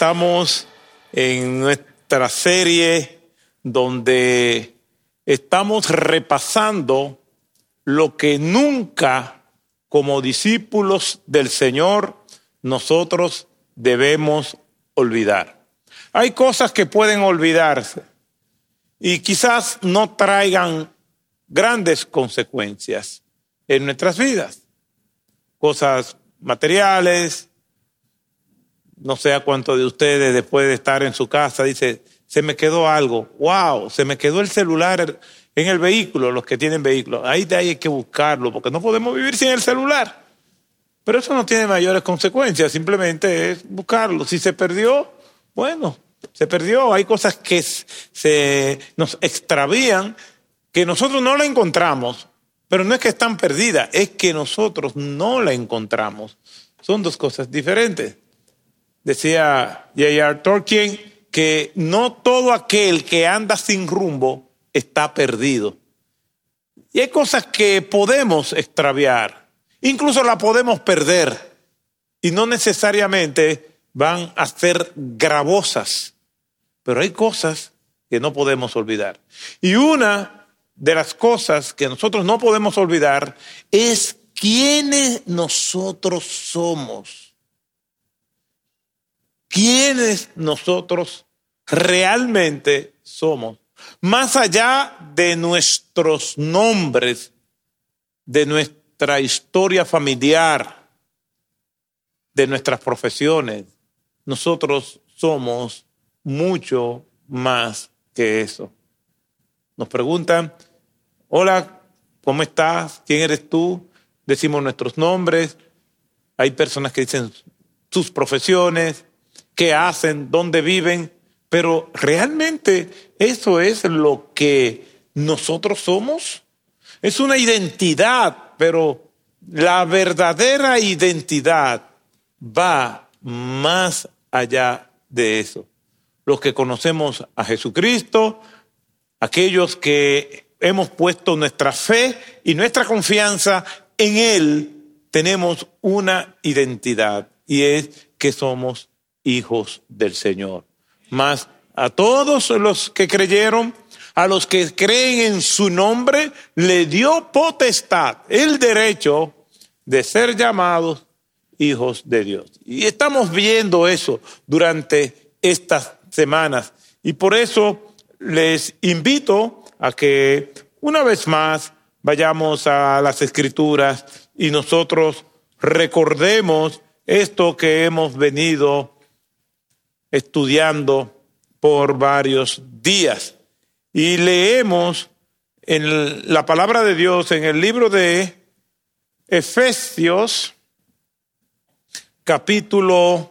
estamos en nuestra serie donde estamos repasando lo que nunca, como discípulos del Señor, nosotros debemos olvidar. Hay cosas que pueden olvidarse y quizás no traigan grandes consecuencias en nuestras vidas. Cosas materiales. No sé a cuántos de ustedes después de estar en su casa dice, se me quedó algo. ¡Wow! Se me quedó el celular en el vehículo, los que tienen vehículos. Ahí hay que buscarlo porque no podemos vivir sin el celular. Pero eso no tiene mayores consecuencias, simplemente es buscarlo. Si se perdió, bueno, se perdió. Hay cosas que se nos extravían, que nosotros no la encontramos, pero no es que están perdidas, es que nosotros no la encontramos. Son dos cosas diferentes. Decía J.R. Tolkien que no todo aquel que anda sin rumbo está perdido. Y hay cosas que podemos extraviar, incluso la podemos perder, y no necesariamente van a ser gravosas, pero hay cosas que no podemos olvidar. Y una de las cosas que nosotros no podemos olvidar es quiénes nosotros somos. Quiénes nosotros realmente somos. Más allá de nuestros nombres, de nuestra historia familiar, de nuestras profesiones, nosotros somos mucho más que eso. Nos preguntan, hola, ¿cómo estás? ¿Quién eres tú? Decimos nuestros nombres. Hay personas que dicen sus profesiones, qué hacen, dónde viven. Pero realmente eso es lo que nosotros somos. Es una identidad, pero la verdadera identidad va más allá de eso. Los que conocemos a Jesucristo, aquellos que hemos puesto nuestra fe y nuestra confianza en Él, tenemos una identidad y es que somos hijos del Señor. Mas a todos los que creyeron, a los que creen en su nombre, le dio potestad, el derecho de ser llamados hijos de Dios. Y estamos viendo eso durante estas semanas. Y por eso les invito a que una vez más vayamos a las Escrituras y nosotros recordemos esto que hemos venido estudiando por varios días. Y leemos en la palabra de Dios en el libro de Efesios, capítulo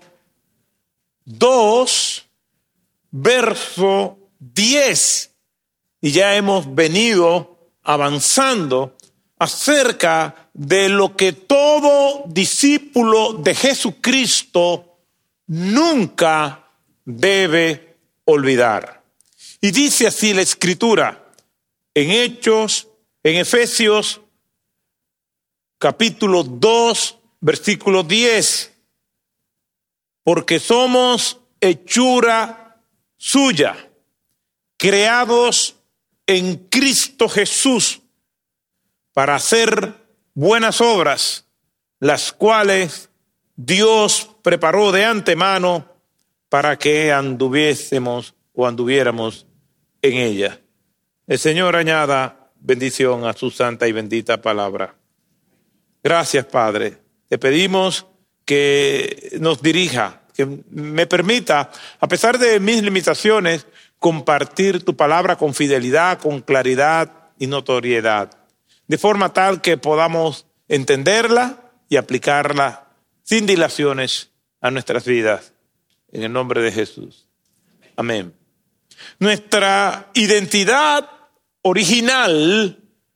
2, verso 10. Y ya hemos venido avanzando acerca de lo que todo discípulo de Jesucristo nunca debe olvidar. Y dice así la Escritura en Efesios capítulo 2, versículo 10. Porque somos hechura suya, creados en Cristo Jesús para hacer buenas obras, las cuales Dios preparó de antemano para que anduviéramos en ella. El Señor añada bendición a su santa y bendita palabra. Gracias, Padre. Te pedimos que nos dirija, que me permita, a pesar de mis limitaciones, compartir tu palabra con fidelidad, con claridad y notoriedad, de forma tal que podamos entenderla y aplicarla sin dilaciones a nuestras vidas. En el nombre de Jesús. Amén. Nuestra identidad original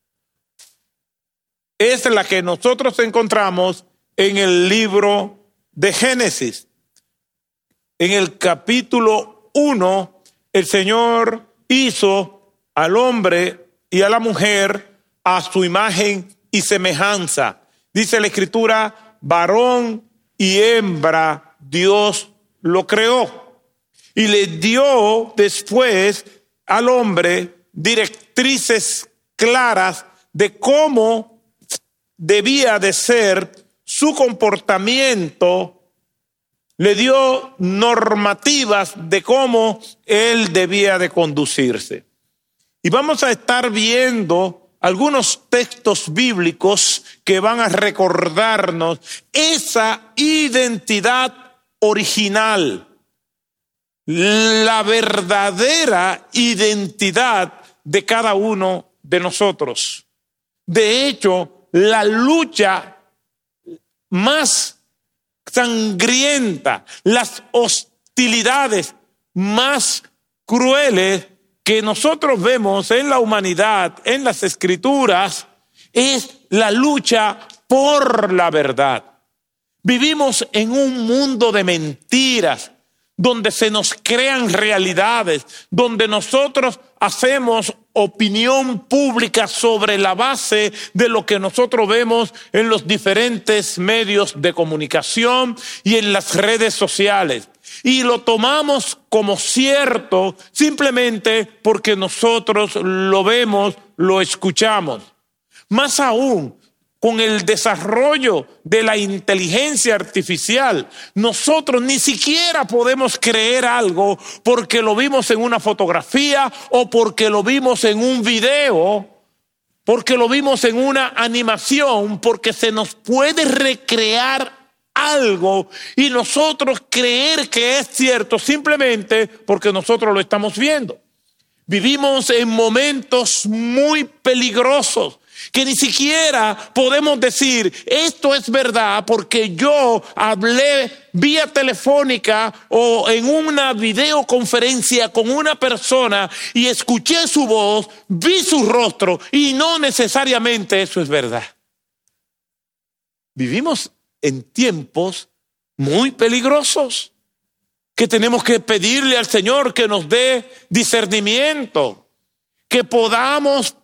es la que nosotros encontramos en el libro de Génesis. En el capítulo 1, el Señor hizo al hombre y a la mujer a su imagen y semejanza. Dice la Escritura, varón y hembra Dios lo creó. y le dio después al hombre directrices claras de cómo debía de ser su comportamiento, le dio normativas de cómo él debía de conducirse. Y vamos a estar viendo algunos textos bíblicos que van a recordarnos esa identidad original, la verdadera identidad de cada uno de nosotros. De hecho, la lucha más sangrienta, las hostilidades más crueles que nosotros vemos en la humanidad, en las Escrituras, es la lucha por la verdad. Vivimos en un mundo de mentiras, donde se nos crean realidades, donde nosotros hacemos opinión pública sobre la base de lo que nosotros vemos en los diferentes medios de comunicación y en las redes sociales. Y lo tomamos como cierto simplemente porque nosotros lo vemos, lo escuchamos. Más aún, con el desarrollo de la inteligencia artificial, nosotros ni siquiera podemos creer algo porque lo vimos en una fotografía o porque lo vimos en un video, porque lo vimos en una animación, porque se nos puede recrear algo y nosotros creer que es cierto simplemente porque nosotros lo estamos viendo. Vivimos en momentos muy peligrosos que ni siquiera podemos decir esto es verdad porque yo hablé vía telefónica o en una videoconferencia con una persona y escuché su voz, vi su rostro y no necesariamente eso es verdad. Vivimos en tiempos muy peligrosos que tenemos que pedirle al Señor que nos dé discernimiento, que podamos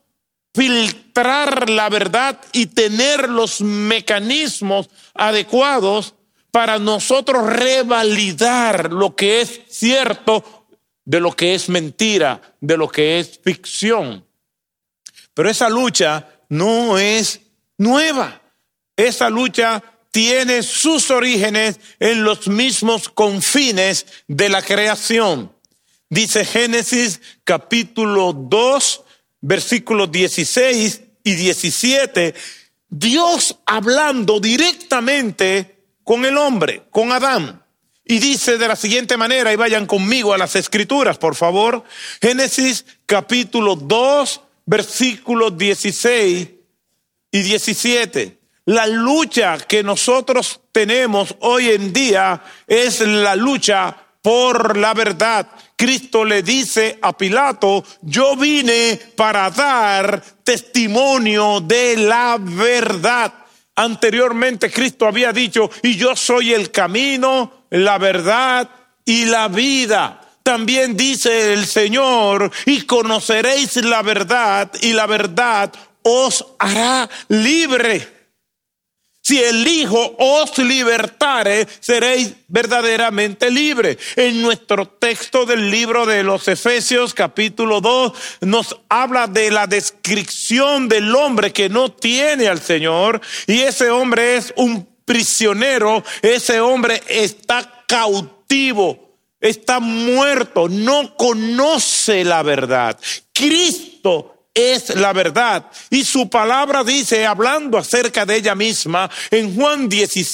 filtrar la verdad y tener los mecanismos adecuados para nosotros revalidar lo que es cierto de lo que es mentira, de lo que es ficción. Pero esa lucha no es nueva. Esa lucha tiene sus orígenes en los mismos confines de la creación. Dice Génesis capítulo 2, versículos 16 y 17, Dios hablando directamente con el hombre, con Adán. Y dice de la siguiente manera, y vayan conmigo a las Escrituras, por favor. Génesis capítulo 2, versículos 16 y 17. La lucha que nosotros tenemos hoy en día es la lucha por la verdad. Cristo le dice a Pilato, yo vine para dar testimonio de la verdad. Anteriormente Cristo había dicho, y yo soy el camino, la verdad y la vida. También dice el Señor, y conoceréis la verdad, y la verdad os hará libre. Si el Hijo os libertare, seréis verdaderamente libres. En nuestro texto del libro de los Efesios, capítulo 2, nos habla de la descripción del hombre que no tiene al Señor. Y ese hombre es un prisionero, ese hombre está cautivo, está muerto, no conoce la verdad. Cristo es la verdad y su palabra dice, hablando acerca de ella misma, en Juan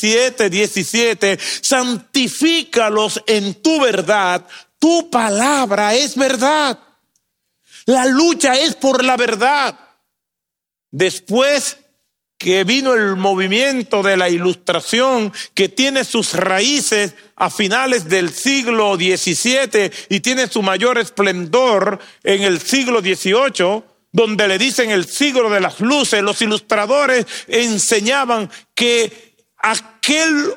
17:17, santifícalos en tu verdad, tu palabra es verdad. La lucha es por la verdad. Después que vino el movimiento de la Ilustración, que tiene sus raíces a finales del siglo XVII y tiene su mayor esplendor en el siglo XVIII, donde le dicen el siglo de las luces, los ilustradores enseñaban que aquel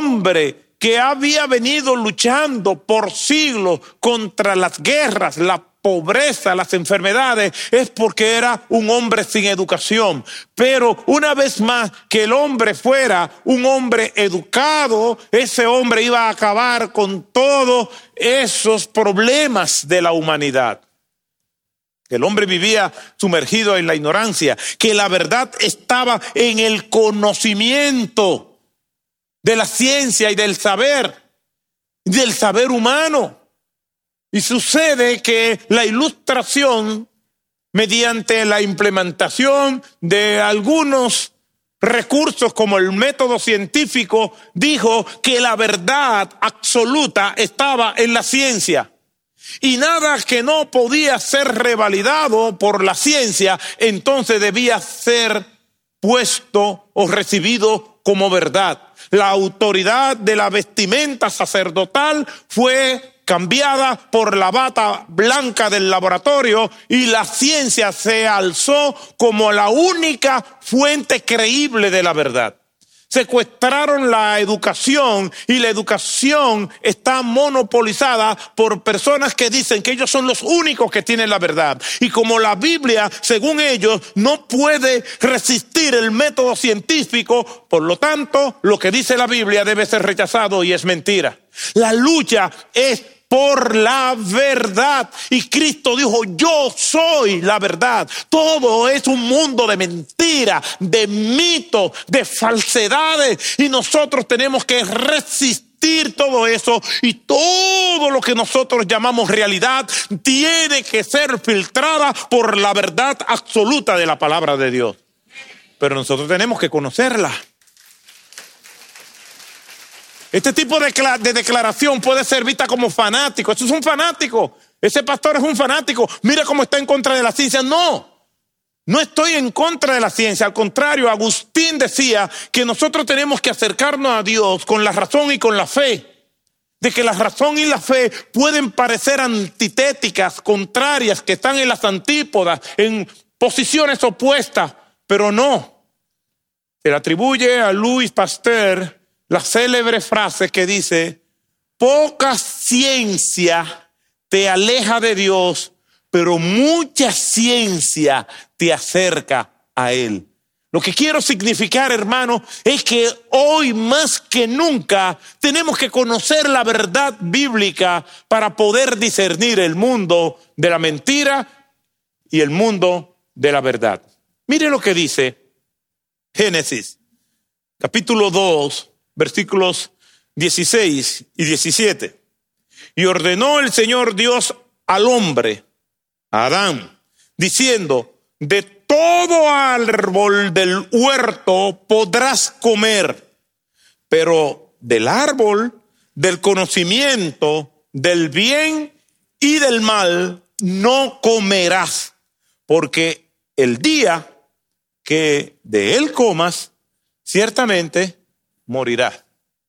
hombre que había venido luchando por siglos contra las guerras, la pobreza, las enfermedades, es porque era un hombre sin educación. Pero una vez más, que el hombre fuera un hombre educado, ese hombre iba a acabar con todos esos problemas de la humanidad. El hombre vivía sumergido en la ignorancia, que la verdad estaba en el conocimiento de la ciencia y del saber humano. Y sucede que la ilustración, mediante la implementación de algunos recursos como el método científico, dijo que la verdad absoluta estaba en la ciencia. Y nada que no podía ser revalidado por la ciencia, entonces debía ser puesto o recibido como verdad. La autoridad de la vestimenta sacerdotal fue cambiada por la bata blanca del laboratorio y la ciencia se alzó como la única fuente creíble de la verdad. Secuestraron la educación y la educación está monopolizada por personas que dicen que ellos son los únicos que tienen la verdad. Y como la Biblia, según ellos, no puede resistir el método científico, por lo tanto, lo que dice la Biblia debe ser rechazado y es mentira. La lucha es por la verdad. Y Cristo dijo, yo soy la verdad. Todo es un mundo de mentira, de mitos, de falsedades. Y nosotros tenemos que resistir todo eso. Y todo lo que nosotros llamamos realidad tiene que ser filtrada por la verdad absoluta de la palabra de Dios. Pero nosotros tenemos que conocerla. Este tipo de declaración puede ser vista como fanático. Eso es un fanático. Ese pastor es un fanático. Mira cómo está en contra de la ciencia. No estoy en contra de la ciencia. Al contrario, Agustín decía que nosotros tenemos que acercarnos a Dios con la razón y con la fe. De que la razón y la fe pueden parecer antitéticas, contrarias, que están en las antípodas, en posiciones opuestas, pero no. Se le atribuye a Louis Pasteur la célebre frase que dice, poca ciencia te aleja de Dios, pero mucha ciencia te acerca a Él. Lo que quiero significar, hermano, es que hoy más que nunca tenemos que conocer la verdad bíblica para poder discernir el mundo de la mentira y el mundo de la verdad. Mire lo que dice Génesis, capítulo 2, versículos 16 y 17. Y ordenó el Señor Dios al hombre, a Adán, diciendo, de todo árbol del huerto podrás comer, pero del árbol del conocimiento del bien y del mal no comerás, porque el día que de él comas, ciertamente morirás.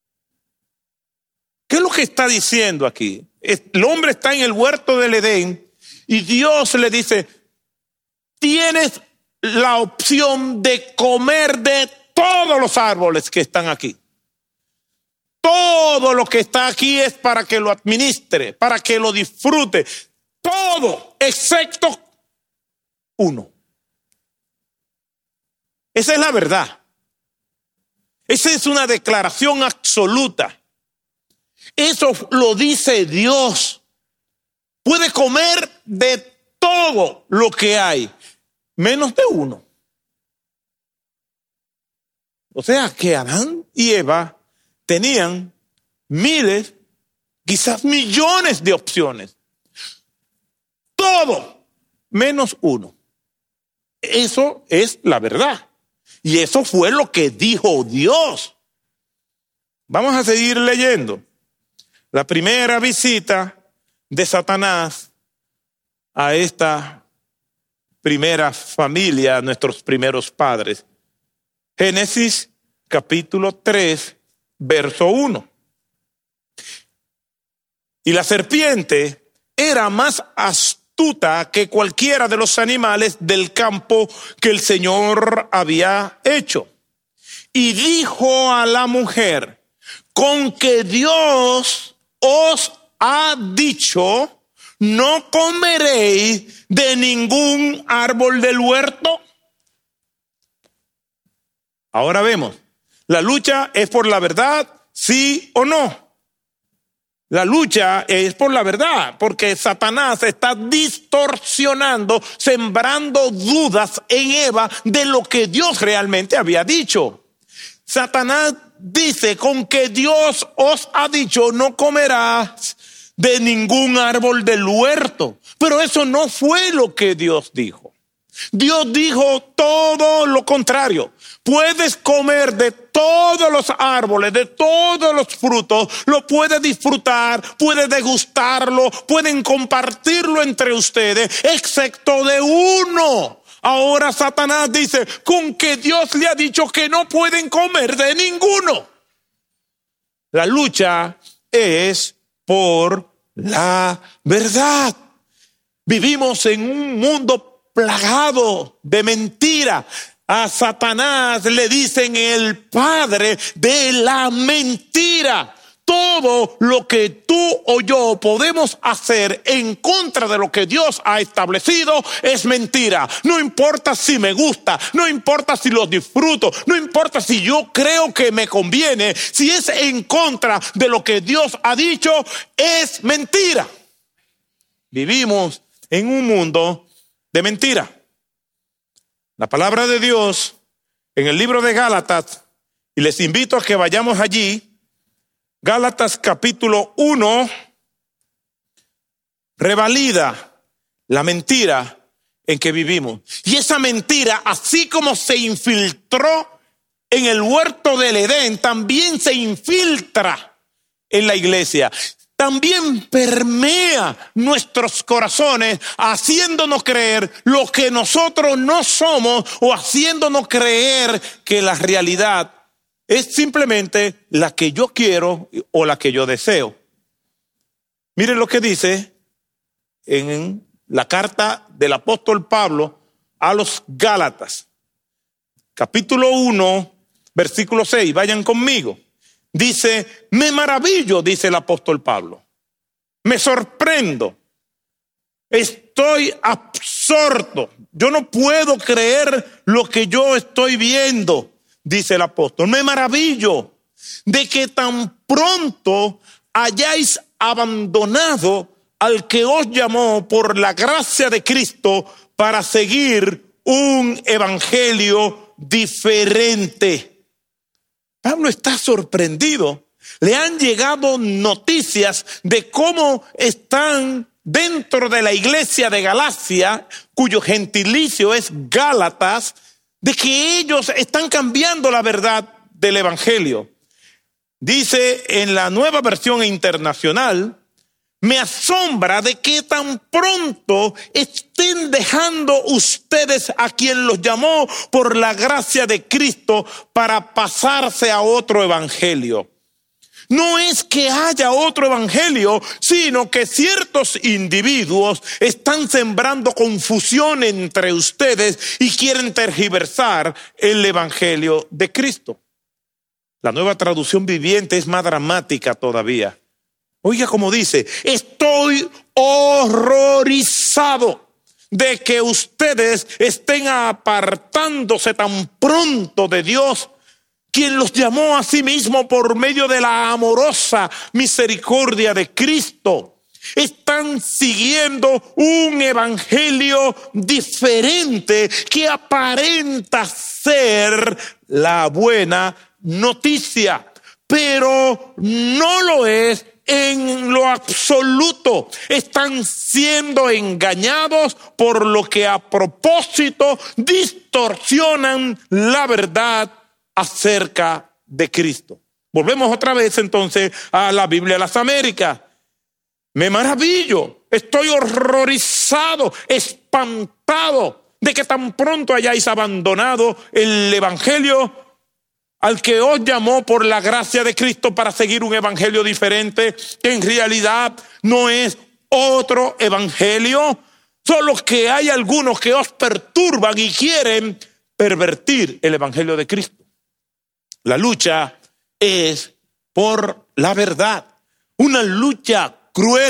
¿Qué es lo que está diciendo aquí? El hombre está en el huerto del Edén y Dios le dice, tienes la opción de comer de todos los árboles que están aquí. Todo lo que está aquí es para que lo administre, para que lo disfrute. Todo, excepto uno. Esa es la verdad. Esa es una declaración absoluta. Eso lo dice Dios. Puede comer de todo lo que hay, menos de uno. O sea que Adán y Eva tenían miles, quizás millones de opciones. Todo, menos uno. Eso es la verdad. Y eso fue lo que dijo Dios. Vamos a seguir leyendo. La primera visita de Satanás a esta primera familia, a nuestros primeros padres. Génesis capítulo 3, verso 1. Y la serpiente era más astuta que cualquiera de los animales del campo que el Señor había hecho. Y dijo a la mujer, con que Dios os ha dicho, ¿no comeréis de ningún árbol del huerto? Ahora vemos, la lucha es por la verdad, sí o no. La lucha es por la verdad, porque Satanás está distorsionando, sembrando dudas en Eva de lo que Dios realmente había dicho. Satanás dice, con que Dios os ha dicho, no comerás de ningún árbol del huerto. Pero eso no fue lo que Dios dijo. Dios dijo todo lo contrario. Puedes comer de todos los árboles, de todos los frutos, lo puedes disfrutar, puedes degustarlo, pueden compartirlo entre ustedes, excepto de uno. Ahora Satanás dice, con que Dios le ha dicho que no pueden comer de ninguno. La lucha es por la verdad. Vivimos en un mundo plagado de mentira. A Satanás le dicen el padre de la mentira. Todo lo que tú o yo podemos hacer en contra de lo que Dios ha establecido es mentira. No importa si me gusta, no importa si lo disfruto, no importa si yo creo que me conviene, si es en contra de lo que Dios ha dicho, es mentira. Vivimos en un mundo de mentira. La palabra de Dios en el libro de Gálatas, y les invito a que vayamos allí, Gálatas capítulo 1, revalida la mentira en que vivimos. Y esa mentira, así como se infiltró en el huerto del Edén, también se infiltra en la iglesia. También permea nuestros corazones, haciéndonos creer lo que nosotros no somos o haciéndonos creer que la realidad es simplemente la que yo quiero o la que yo deseo. Miren lo que dice en la carta del apóstol Pablo a los Gálatas. Capítulo 1, versículo 6. Vayan conmigo. Dice, me maravillo, dice el apóstol Pablo. Me sorprendo. Estoy absorto. Yo no puedo creer lo que yo estoy viendo, dice el apóstol. Me maravillo de que tan pronto hayáis abandonado al que os llamó por la gracia de Cristo para seguir un evangelio diferente. Pablo está sorprendido. Le han llegado noticias de cómo están dentro de la iglesia de Galacia, cuyo gentilicio es Gálatas, de que ellos están cambiando la verdad del evangelio. Dice en la Nueva Versión Internacional, me asombra de que tan pronto estén dejando ustedes a quien los llamó por la gracia de Cristo para pasarse a otro evangelio. No es que haya otro evangelio, sino que ciertos individuos están sembrando confusión entre ustedes y quieren tergiversar el evangelio de Cristo. La Nueva Traducción Viviente es más dramática todavía. Oiga cómo dice, estoy horrorizado de que ustedes estén apartándose tan pronto de Dios, quien los llamó a sí mismo por medio de la amorosa misericordia de Cristo. Están siguiendo un evangelio diferente que aparenta ser la buena noticia, pero no lo es en lo absoluto. Están siendo engañados por lo que a propósito distorsionan la verdad acerca de Cristo. Volvemos otra vez entonces a la Biblia de las Américas. Me maravillo, estoy horrorizado, espantado de que tan pronto hayáis abandonado el evangelio al que os llamó por la gracia de Cristo para seguir un evangelio diferente, que en realidad no es otro evangelio, solo que hay algunos que os perturban y quieren pervertir el evangelio de Cristo. La lucha es por la verdad, una lucha cruel,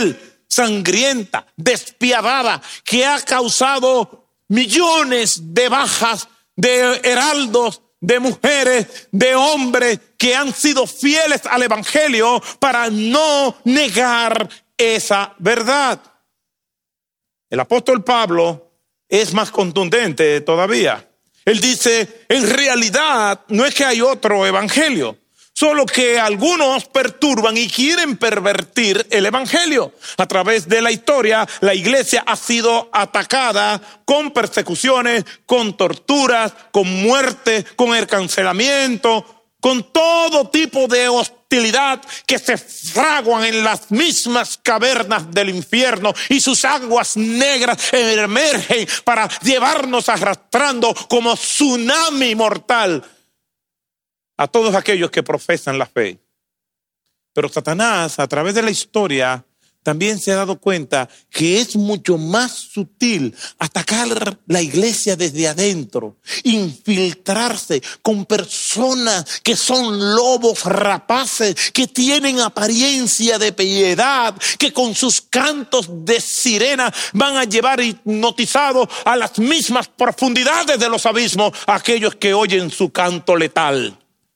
sangrienta, despiadada, que ha causado millones de bajas de heraldos, de mujeres, de hombres que han sido fieles al evangelio para no negar esa verdad. El apóstol Pablo es más contundente todavía. Él dice, en realidad no es que hay otro evangelio, solo que algunos perturban y quieren pervertir el evangelio. A través de la historia, la iglesia ha sido atacada con persecuciones, con torturas, con muerte, con el cancelamiento, con todo tipo de hostilidad que se fraguan en las mismas cavernas del infierno, y sus aguas negras emergen para llevarnos arrastrando como tsunami mortal a todos aquellos que profesan la fe. Pero Satanás, a través de la historia, también se ha dado cuenta que es mucho más sutil atacar la iglesia desde adentro, infiltrarse con personas que son lobos rapaces, que tienen apariencia de piedad, que con sus cantos de sirena van a llevar hipnotizados a las mismas profundidades de los abismos a aquellos que oyen su canto letal.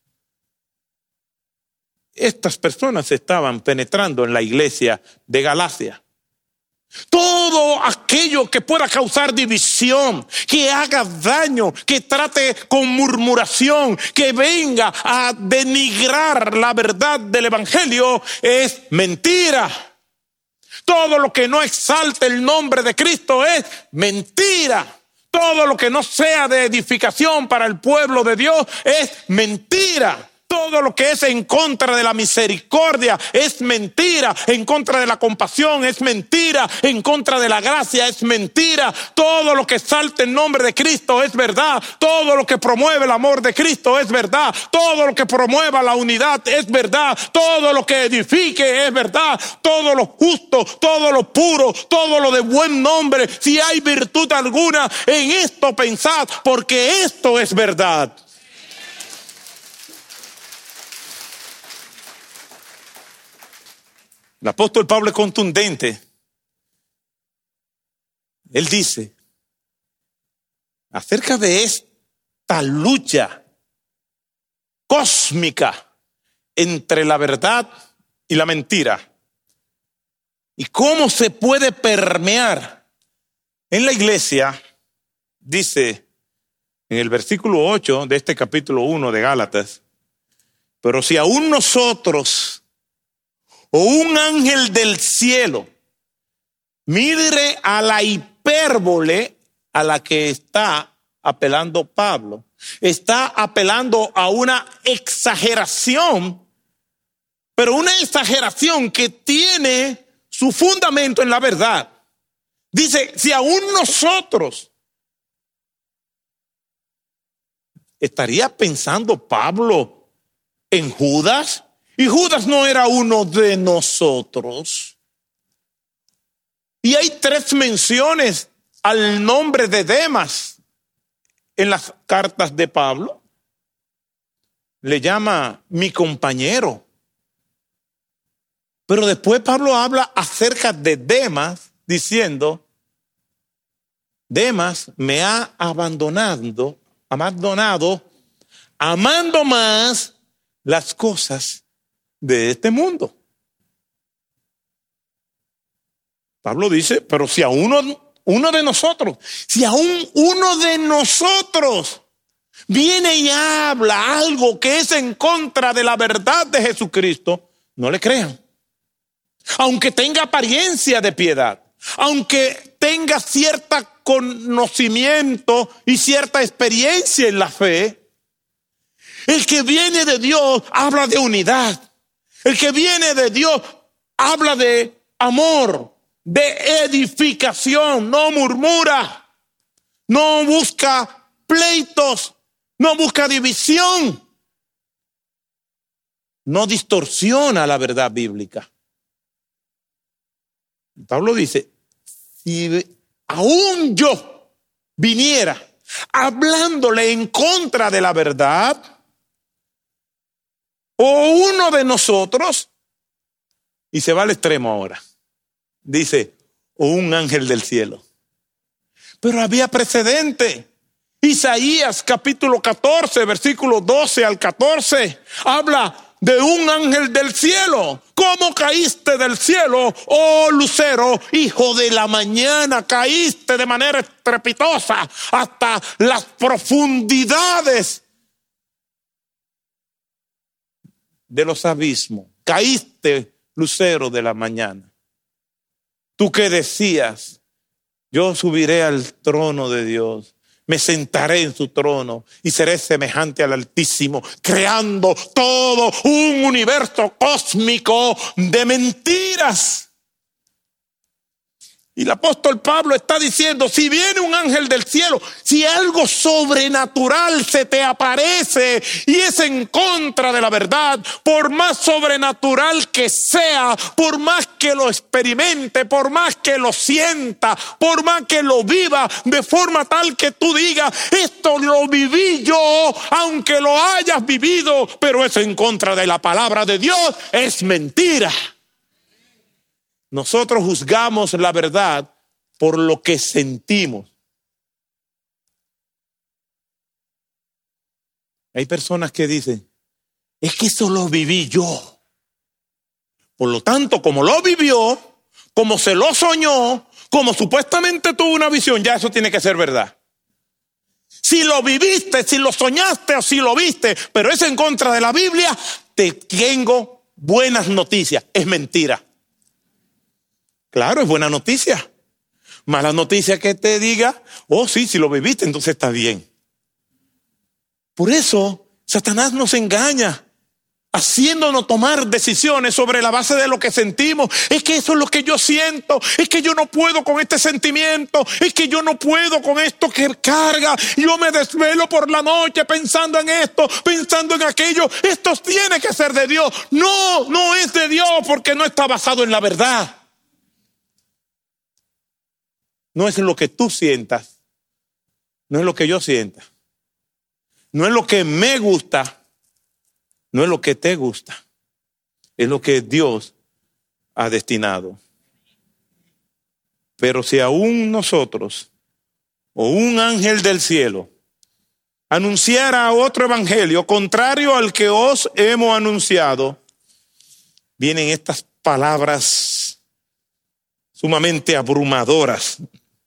Estas personas estaban penetrando en la iglesia de Galacia. Todo aquello que pueda causar división, que haga daño, que trate con murmuración, que venga a denigrar la verdad del evangelio, es mentira. Todo lo que no exalte el nombre de Cristo es mentira. Todo lo que no sea de edificación para el pueblo de Dios es mentira. Todo lo que es en contra de la misericordia es mentira, en contra de la compasión es mentira, en contra de la gracia es mentira. Todo lo que exalte el nombre de Cristo es verdad, todo lo que promueve el amor de Cristo es verdad, todo lo que promueva la unidad es verdad, todo lo que edifique es verdad, todo lo justo, todo lo puro, todo lo de buen nombre. Si hay virtud alguna en esto, pensad, porque esto es verdad. El apóstol Pablo es contundente. Él dice acerca de esta lucha cósmica entre la verdad y la mentira, y cómo se puede permear en la iglesia. Dice en el versículo 8 de este capítulo 1 de Gálatas: pero si aún nosotros o un ángel del cielo mire a la hipérbole a la que está apelando Pablo, está apelando a una exageración, pero una exageración que tiene su fundamento en la verdad. Dice, si aún nosotros, ¿estaría pensando Pablo en Judas? Y Judas no era uno de nosotros. Y hay 3 menciones al nombre de Demas en las cartas de Pablo. Le llama mi compañero. Pero después Pablo habla acerca de Demas diciendo: Demas me ha abandonado, amando más las cosas de este mundo. Pablo dice, pero si a uno de nosotros viene y habla algo que es en contra de la verdad de Jesucristo, no le crean. Aunque tenga apariencia de piedad, aunque tenga cierto conocimiento y cierta experiencia en la fe, el que viene de Dios habla de unidad. El que viene de Dios habla de amor, de edificación, no murmura, no busca pleitos, no busca división, no distorsiona la verdad bíblica. Pablo dice, si aún yo viniera hablándole en contra de la verdad, o uno de nosotros, y se va al extremo ahora. dice, o un ángel del cielo. Pero había precedente. Isaías capítulo 14, versículo 12 al 14, habla de un ángel del cielo. ¿Cómo caíste del cielo, oh lucero, hijo de la mañana? Caíste de manera estrepitosa hasta las profundidades de los abismos. Caíste, lucero de la mañana. Tú que decías, yo subiré al trono de Dios, me sentaré en su trono y seré semejante al Altísimo, creando todo un universo cósmico de mentiras. Y el apóstol Pablo está diciendo, si viene un ángel del cielo, si algo sobrenatural se te aparece y es en contra de la verdad, por más sobrenatural que sea, por más que lo experimente, por más que lo sienta, por más que lo viva, de forma tal que tú digas, esto lo viví yo, aunque lo hayas vivido, pero es en contra de la palabra de Dios, es mentira. Nosotros juzgamos la verdad por lo que sentimos. Hay personas que dicen, es que eso lo viví yo. Por lo tanto, como lo vivió, como se lo soñó, como supuestamente tuvo una visión, ya eso tiene que ser verdad. Si lo viviste, si lo soñaste o si lo viste, pero es en contra de la Biblia, te tengo buenas noticias, es mentira. Claro, es buena noticia. Mala noticia que te diga, oh sí, si lo viviste, entonces está bien. Por eso, Satanás nos engaña, haciéndonos tomar decisiones sobre la base de lo que sentimos. Es que eso es lo que yo siento, es que yo no puedo con este sentimiento, es que yo no puedo con esto que carga. Yo me desvelo por la noche pensando en esto, pensando en aquello. Esto tiene que ser de Dios. No, no es de Dios porque no está basado en la verdad. No es lo que tú sientas, no es lo que yo sienta, no es lo que me gusta, no es lo que te gusta, es lo que Dios ha destinado. Pero si aún nosotros o un ángel del cielo anunciara otro evangelio contrario al que os hemos anunciado, vienen estas palabras sumamente abrumadoras.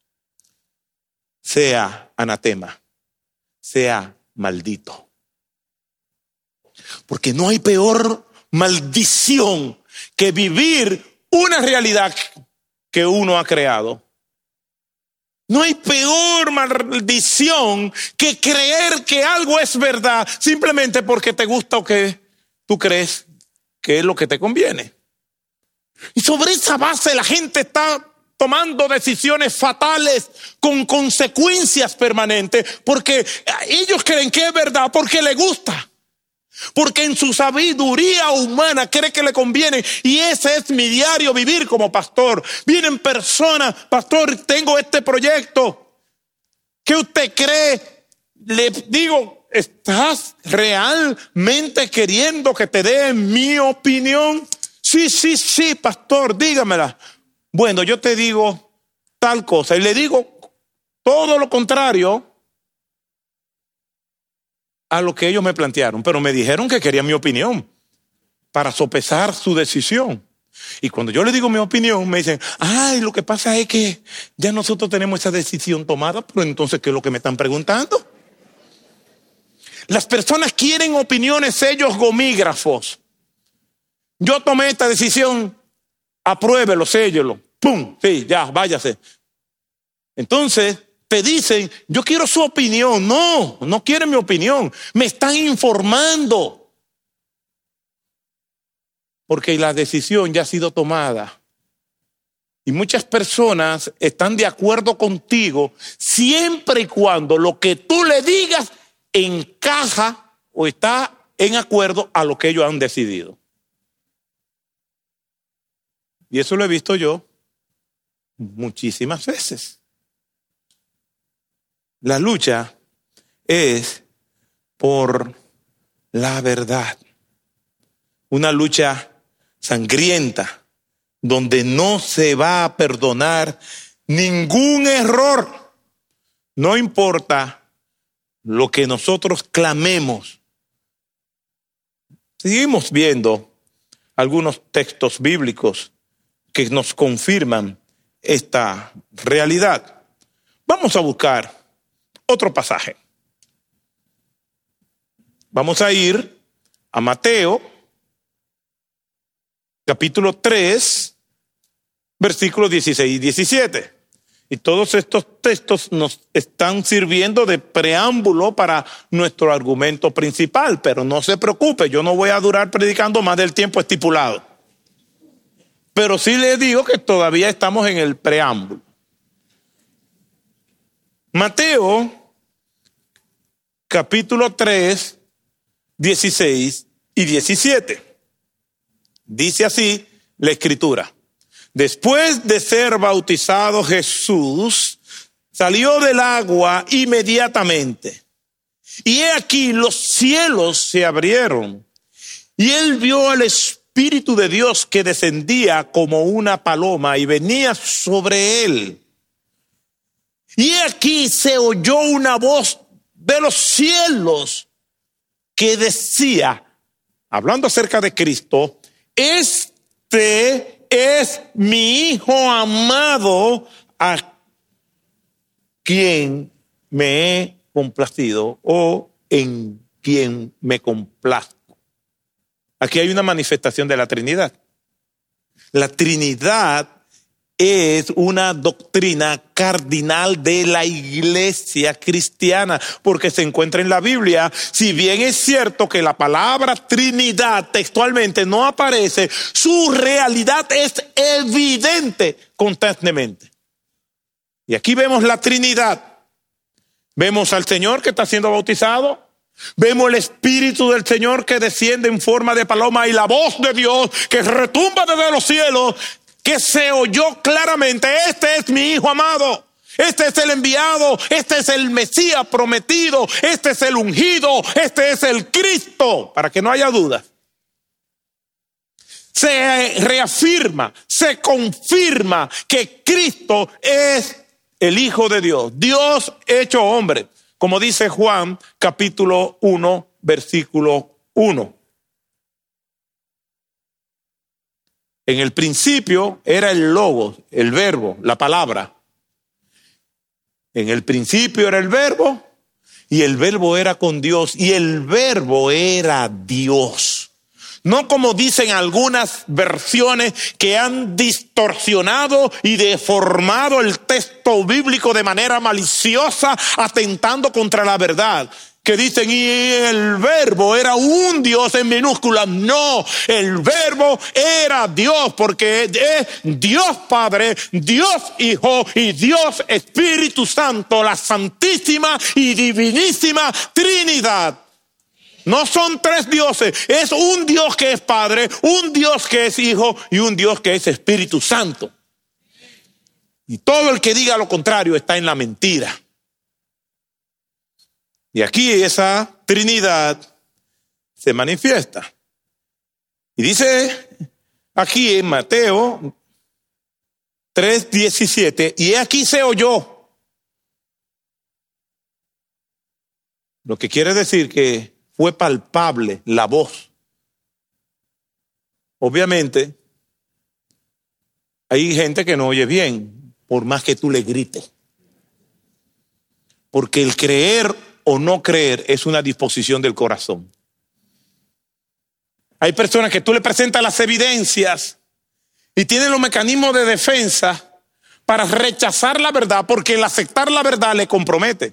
Sea anatema, sea maldito. Porque no hay peor maldición que vivir una realidad que uno ha creado. No hay peor maldición que creer que algo es verdad simplemente porque te gusta o que tú crees que es lo que te conviene. Y sobre esa base la gente está tomando decisiones fatales con consecuencias permanentes, porque ellos creen que es verdad, porque les gusta, porque en su sabiduría humana cree que le conviene. Y ese es mi diario vivir como pastor. Vienen personas, pastor, tengo este proyecto, ¿qué usted cree? Le digo, ¿estás realmente queriendo que te dé mi opinión? Sí, pastor, dígamela. Bueno, yo te digo tal cosa y le digo todo lo contrario a lo que ellos me plantearon, pero me dijeron que querían mi opinión para sopesar su decisión. Y cuando yo le digo mi opinión, me dicen, ay, lo que pasa es que ya nosotros tenemos esa decisión tomada, pero entonces, ¿qué es lo que me están preguntando? Las personas quieren opiniones, sellos gomígrafos. Yo tomé esta decisión, apruébelo, séllelo, pum, sí, ya, váyase. Entonces te dicen, yo quiero su opinión. No, no quieren mi opinión, me están informando. Porque la decisión ya ha sido tomada. Y muchas personas están de acuerdo contigo siempre y cuando lo que tú le digas encaja o está en acuerdo a lo que ellos han decidido. Y eso lo he visto yo muchísimas veces. La lucha es por la verdad. Una lucha sangrienta, donde no se va a perdonar ningún error. No importa lo que nosotros clamemos. Seguimos viendo algunos textos bíblicos que nos confirman esta realidad. Vamos a buscar otro pasaje. Vamos a ir a Mateo, capítulo 3, versículos 16 y 17. Y todos estos textos nos están sirviendo de preámbulo para nuestro argumento principal, pero no se preocupe, yo no voy a durar predicando más del tiempo estipulado. Pero sí les digo que todavía estamos en el preámbulo. Mateo, capítulo 3, 16 y 17. Dice así la Escritura. Después de ser bautizado Jesús, salió del agua inmediatamente. Y he aquí los cielos se abrieron. Y él vio al Espíritu de Dios que descendía como una paloma y venía sobre él. Y he aquí se oyó una voz de los cielos que decía, hablando acerca de Cristo, este es mi Hijo amado a quien me he complacido o en quien me complazco. Aquí hay una manifestación de la Trinidad. La Trinidad es una doctrina cardinal de la iglesia cristiana, porque se encuentra en la Biblia. Si bien es cierto que la palabra Trinidad textualmente no aparece, su realidad es evidente constantemente. Y aquí vemos la Trinidad. Vemos al Señor que está siendo bautizado. Vemos el Espíritu del Señor que desciende en forma de paloma y la voz de Dios que retumba desde los cielos, que se oyó claramente, este es mi Hijo amado, este es el enviado, este es el Mesías prometido, este es el ungido, este es el Cristo, para que no haya dudas. Se reafirma, se confirma que Cristo es el Hijo de Dios, Dios hecho hombre, como dice Juan capítulo 1, versículo 1. En el principio era el logos, el verbo, la palabra. En el principio era el verbo y el verbo era con Dios y el verbo era Dios. No como dicen algunas versiones que han distorsionado y deformado el texto bíblico de manera maliciosa, atentando contra la verdad. Que dicen, y el verbo era un Dios en minúscula. No, el verbo era Dios, porque es Dios Padre, Dios Hijo y Dios Espíritu Santo, la santísima y divinísima Trinidad. No son tres dioses, es un Dios que es Padre, un Dios que es Hijo y un Dios que es Espíritu Santo. Y todo el que diga lo contrario está en la mentira. Y aquí esa Trinidad se manifiesta. Y dice aquí en Mateo 3:17, y aquí se oyó. Lo que quiere decir que fue palpable la voz. Obviamente, hay gente que no oye bien, por más que tú le grites. Porque el creer o no creer es una disposición del corazón. Hay personas que tú le presentas las evidencias y tienen los mecanismos de defensa para rechazar la verdad, porque el aceptar la verdad le compromete.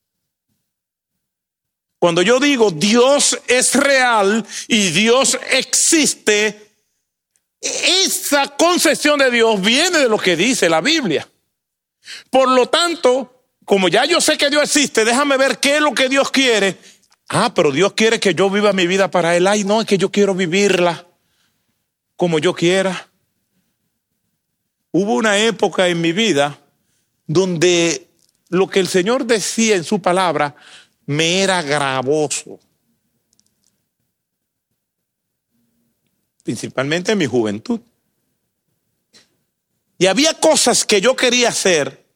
Cuando yo digo Dios es real y Dios existe, esa concepción de Dios viene de lo que dice la Biblia. Por lo tanto, como ya yo sé que Dios existe, déjame ver qué es lo que Dios quiere. Pero Dios quiere que yo viva mi vida para Él. Ay, no, es que yo quiero vivirla como yo quiera. Hubo una época en mi vida donde lo que el Señor decía en su palabra me era gravoso. Principalmente en mi juventud. Y había cosas que yo quería hacer.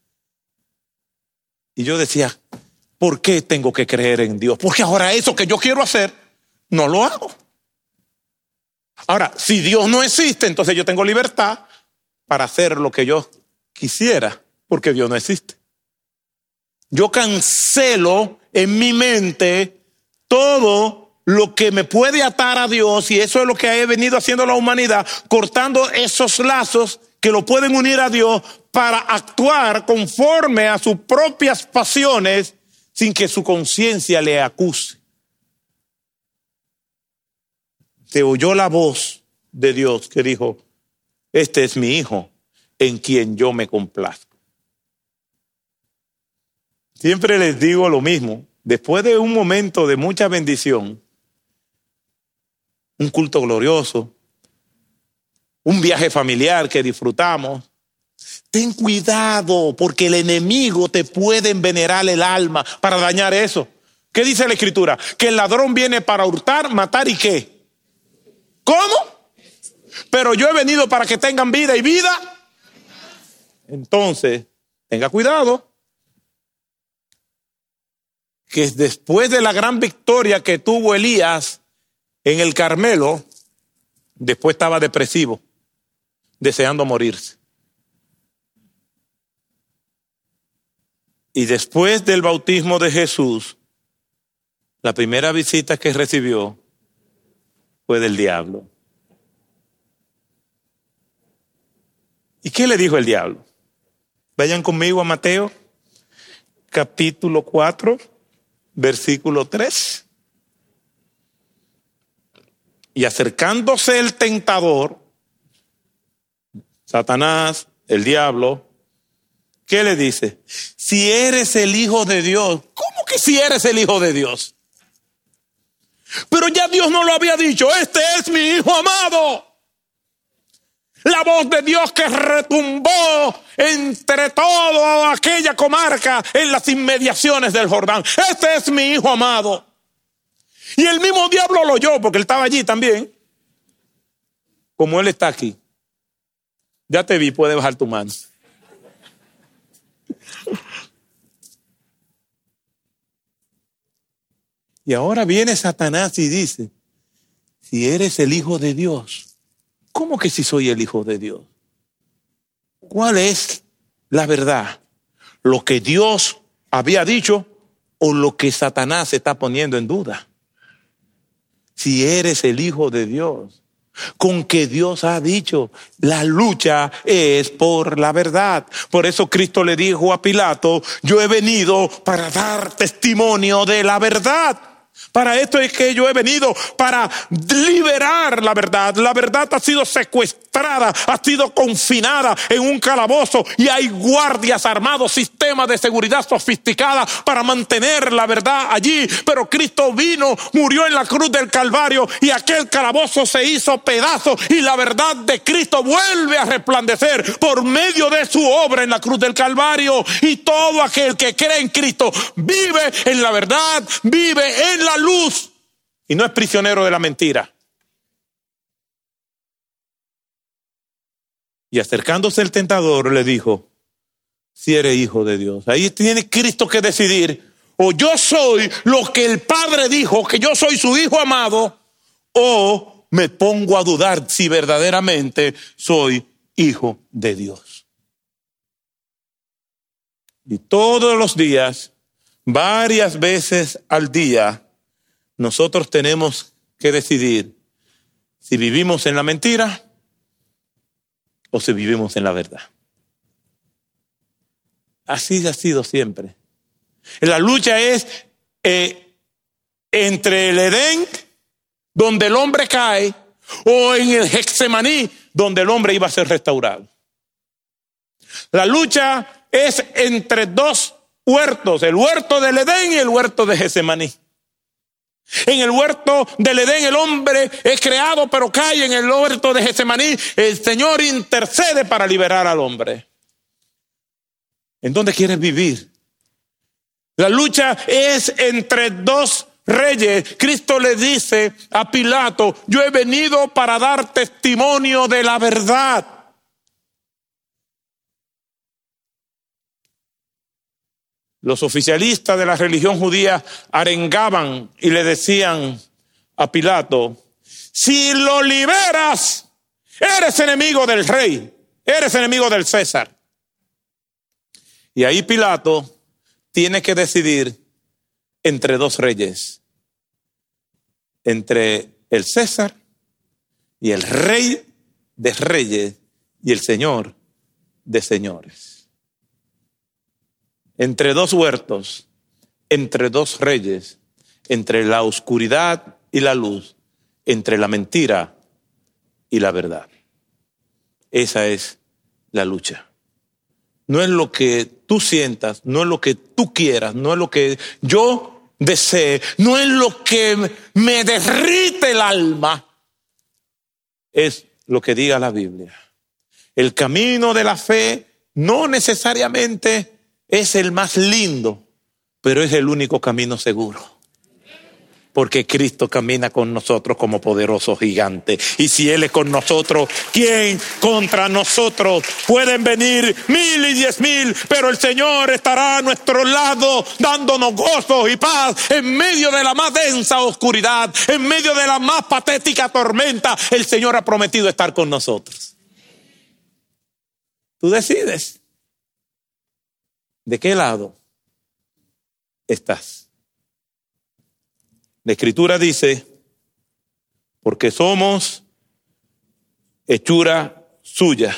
Y yo decía, ¿por qué tengo que creer en Dios? Porque ahora eso que yo quiero hacer, no lo hago. Ahora, si Dios no existe, entonces yo tengo libertad para hacer lo que yo quisiera, porque Dios no existe. Yo cancelo en mi mente todo lo que me puede atar a Dios, y eso es lo que ha venido haciendo la humanidad, cortando esos lazos que lo pueden unir a Dios para actuar conforme a sus propias pasiones sin que su conciencia le acuse. Se oyó la voz de Dios que dijo, este es mi hijo en quien yo me complazco. Siempre les digo lo mismo, después de un momento de mucha bendición, un culto glorioso, un viaje familiar que disfrutamos, ten cuidado porque el enemigo te puede envenenar el alma para dañar eso. ¿Qué dice la Escritura? Que el ladrón viene para hurtar, matar y ¿qué? ¿Cómo? Pero yo he venido para que tengan vida y vida. Entonces, tenga cuidado. Que después de la gran victoria que tuvo Elías en el Carmelo, después estaba depresivo, deseando morirse. Y después del bautismo de Jesús, la primera visita que recibió fue del diablo. ¿Y qué le dijo el diablo? Vayan conmigo a Mateo, capítulo 4, versículo 3. Y acercándose el tentador, Satanás, el diablo, ¿qué le dice? Si eres el Hijo de Dios. ¿Cómo que si eres el Hijo de Dios? Pero ya Dios no lo había dicho. Este es mi Hijo amado. La voz de Dios que retumbó entre toda aquella comarca en las inmediaciones del Jordán. Este es mi Hijo amado. Y el mismo diablo lo oyó porque él estaba allí también. Como él está aquí. Ya te vi, puedes bajar tu mano. Y ahora viene Satanás y dice, si eres el Hijo de Dios, ¿cómo que si soy el Hijo de Dios? ¿Cuál es la verdad? ¿Lo que Dios había dicho o lo que Satanás está poniendo en duda? Si eres el Hijo de Dios, con que Dios ha dicho, la lucha es por la verdad. Por eso Cristo le dijo a Pilato, yo he venido para dar testimonio de la verdad. Para esto es que yo he venido, para liberar la verdad. La verdad ha sido secuestrada, ha sido confinada en un calabozo y hay guardias armados, sistemas de seguridad sofisticada para mantener la verdad allí. Pero Cristo vino, murió en la cruz del Calvario y aquel calabozo se hizo pedazo y la verdad de Cristo vuelve a resplandecer por medio de su obra en la cruz del Calvario. Y todo aquel que cree en Cristo vive en la verdad, vive en la luz y no es prisionero de la mentira. Y acercándose el tentador le dijo, si eres Hijo de Dios. Ahí tiene Cristo que decidir, o yo soy lo que el Padre dijo, que yo soy su Hijo amado, o me pongo a dudar si verdaderamente soy Hijo de Dios. Y todos los días, varias veces al día, nosotros tenemos que decidir si vivimos en la mentira o si vivimos en la verdad. Así ha sido siempre. La lucha es entre el Edén, donde el hombre cae, o en el Getsemaní, donde el hombre iba a ser restaurado. La lucha es entre dos huertos, el huerto del Edén y el huerto de Getsemaní. En el huerto del Edén el hombre es creado pero cae. En el huerto de Getsemaní el Señor intercede para liberar al hombre. ¿En dónde quieres vivir? La lucha es entre dos reyes. Cristo le dice a Pilato, yo he venido para dar testimonio de la verdad. Los oficialistas de la religión judía arengaban y le decían a Pilato: si lo liberas, eres enemigo del rey, eres enemigo del César. Y ahí Pilato tiene que decidir entre dos reyes, entre el César y el rey de reyes y el señor de señores. Entre dos huertos, entre dos reyes, entre la oscuridad y la luz, entre la mentira y la verdad. Esa es la lucha. No es lo que tú sientas, no es lo que tú quieras, no es lo que yo desee, no es lo que me derrite el alma. Es lo que diga la Biblia. El camino de la fe no necesariamente es el más lindo, pero es el único camino seguro. Porque Cristo camina con nosotros como poderoso gigante. Y si Él es con nosotros, ¿quién contra nosotros? Pueden venir 1000 y 10,000, pero el Señor estará a nuestro lado, dándonos gozo y paz en medio de la más densa oscuridad, en medio de la más patética tormenta. El Señor ha prometido estar con nosotros. Tú decides de qué lado estás. La Escritura dice: porque somos hechura suya,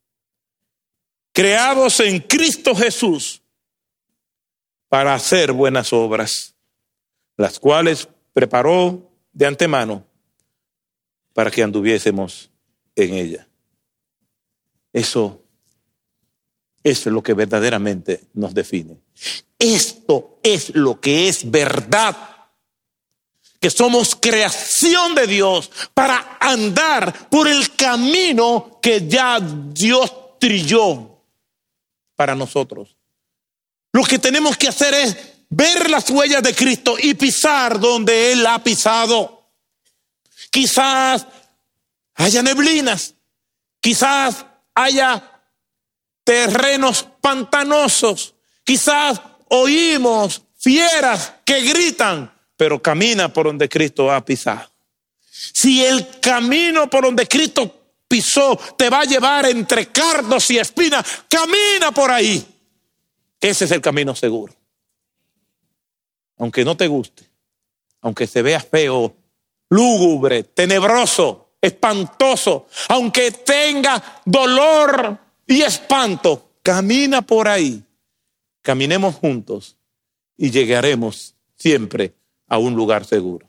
creados en Cristo Jesús para hacer buenas obras, las cuales preparó de antemano para que anduviésemos en ella. Eso es lo que verdaderamente nos define. Esto es lo que es verdad. Que somos creación de Dios para andar por el camino que ya Dios trilló para nosotros. Lo que tenemos que hacer es ver las huellas de Cristo y pisar donde Él ha pisado. Quizás haya neblinas, quizás haya terrenos pantanosos, quizás oímos fieras que gritan, pero camina por donde Cristo ha pisado. Si el camino por donde Cristo pisó te va a llevar entre cardos y espinas, camina por ahí. Ese es el camino seguro. Aunque no te guste, aunque se vea feo, lúgubre, tenebroso, espantoso, aunque tenga dolor y espanto, camina por ahí. Caminemos juntos y llegaremos siempre a un lugar seguro.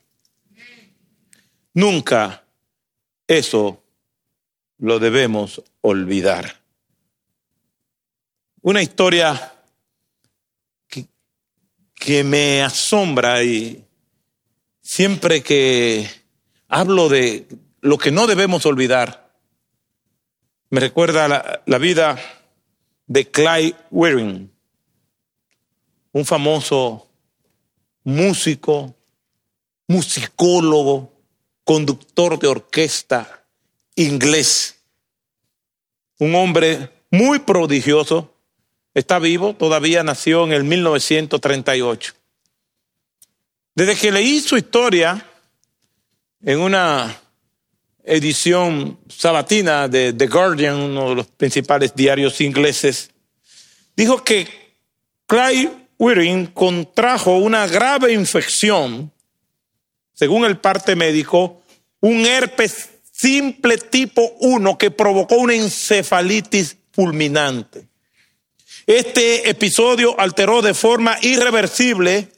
Nunca eso lo debemos olvidar. Una historia que me asombra, y siempre que hablo de lo que no debemos olvidar, me recuerda la vida de Clive Wearing, un famoso músico, musicólogo, conductor de orquesta inglés. Un hombre muy prodigioso. Está vivo, todavía nació en el 1938. Desde que leí su historia en una edición sabatina de The Guardian, uno de los principales diarios ingleses, dijo que Clive Wearing contrajo una grave infección, según el parte médico, un herpes simple tipo 1 que provocó una encefalitis fulminante. Este episodio alteró de forma irreversible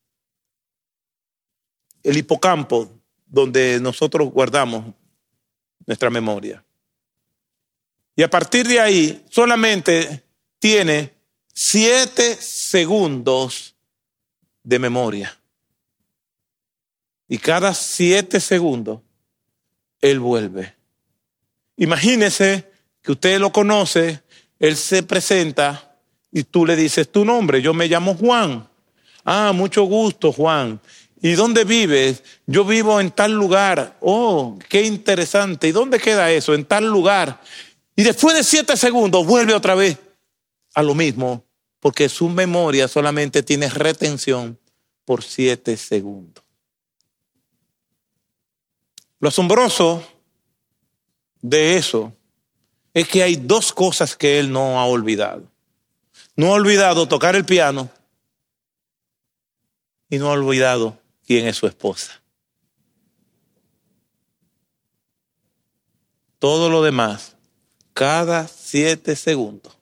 el hipocampo, donde nosotros guardamos nuestra memoria. Y a partir de ahí solamente tiene 7 segundos de memoria. Y cada 7 segundos Él vuelve. Imagínese que usted lo conoce, Él se presenta y tú le dices tu nombre. Yo me llamo Juan. Ah, mucho gusto, Juan. ¿Y dónde vives? Yo vivo en tal lugar. Oh, qué interesante. ¿Y dónde queda eso? En tal lugar. Y después de 7 segundos vuelve otra vez a lo mismo. porque su memoria solamente tiene retención por 7 segundos. Lo asombroso de eso es que hay 2 cosas que él no ha olvidado. No ha olvidado tocar el piano y no ha olvidado quién es su esposa. Todo lo demás, cada 7 segundos,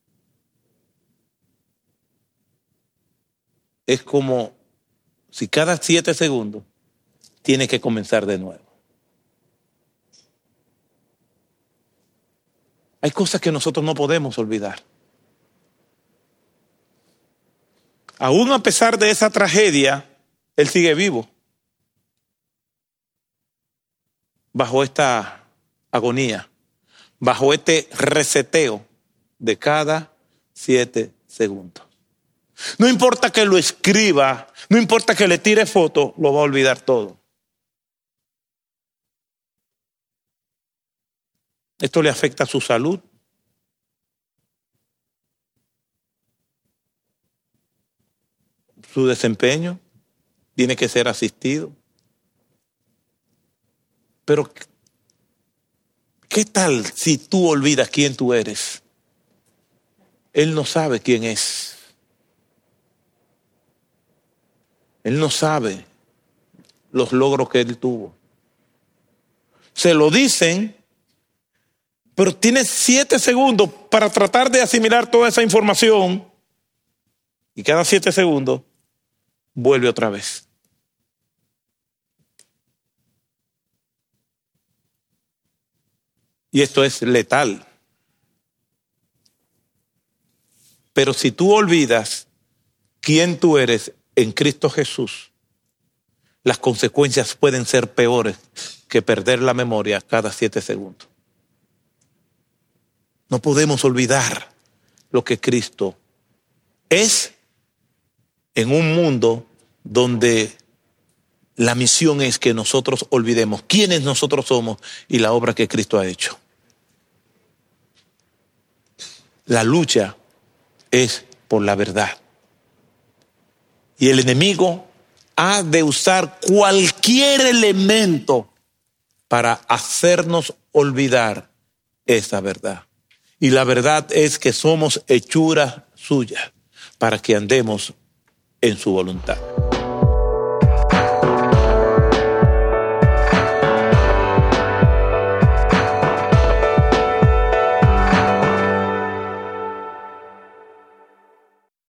es como si cada 7 segundos tiene que comenzar de nuevo. Hay cosas que nosotros no podemos olvidar. Aún a pesar de esa tragedia, él sigue vivo. Bajo esta agonía, bajo este reseteo de cada 7 segundos. No importa que lo escriba, no importa que le tire foto, lo va a olvidar todo. Esto le afecta a su salud. Su desempeño tiene que ser asistido. Pero, ¿qué tal si tú olvidas quién tú eres? Él no sabe quién es. Él no sabe los logros que él tuvo. Se lo dicen, pero tiene 7 segundos para tratar de asimilar toda esa información. Y cada 7 segundos vuelve otra vez. Y esto es letal. Pero si tú olvidas quién tú eres en Cristo Jesús, las consecuencias pueden ser peores que perder la memoria cada 7 segundos. No podemos olvidar lo que Cristo es en un mundo donde la misión es que nosotros olvidemos quiénes nosotros somos y la obra que Cristo ha hecho. La lucha es por la verdad. Y el enemigo ha de usar cualquier elemento para hacernos olvidar esa verdad. Y la verdad es que somos hechuras suyas para que andemos en su voluntad.